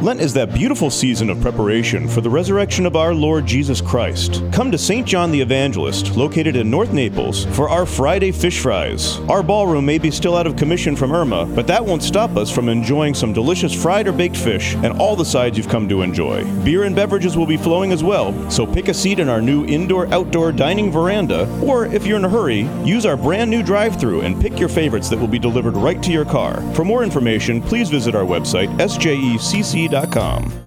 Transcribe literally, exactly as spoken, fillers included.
Lent is that beautiful season of preparation for the resurrection of our Lord Jesus Christ. Come to Saint John the Evangelist, located in North Naples, for our Friday fish fries. Our ballroom may be still out of commission from Irma, but that won't stop us from enjoying some delicious fried or baked fish and all the sides you've come to enjoy. Beer and beverages will be flowing as well, so pick a seat in our new indoor-outdoor dining veranda, or if you're in a hurry, use our brand new drive-thru and pick your favorites that will be delivered right to your car. For more information, please visit our website, s j e c c dot com.